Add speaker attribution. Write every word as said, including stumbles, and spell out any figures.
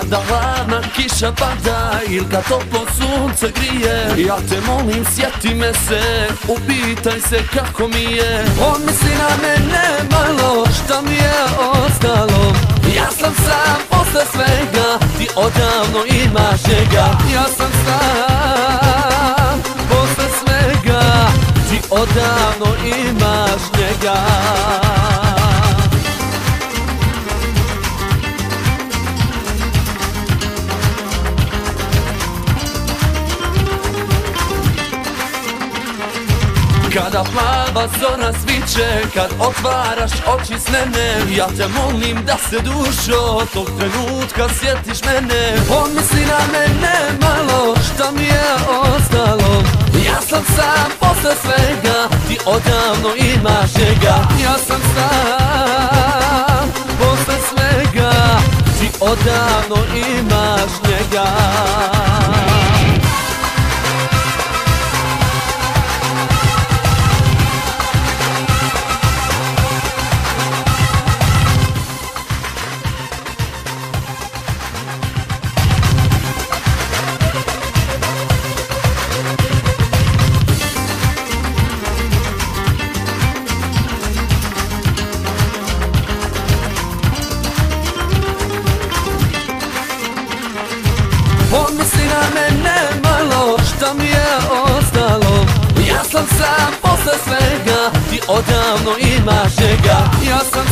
Speaker 1: Da hladna kiša pada ili kad toplo sunce grije, ja te molim sjeti me se, upitaj se kako mi je. On misli na mene malo, šta mi je ostalo? Ja sam sam posle svega, ti odavno imaš njega. Ja sam sam posle svega, ti odavno imaš njega. Kada plava zora sviće, kad otvaraš oči s mene, ja te molim da se dušo, tog trenutka sjetiš mene. On misli na mene malo, šta mi je ostalo? Ja sam sam posle svega, ti odavno imaš njega. Ja sam sam posle svega, ti odavno imaš njega. On misli na mene malo, šta mi je ostalo? Ja sam sam posle svega, ti odavno imaš njega. Ja sam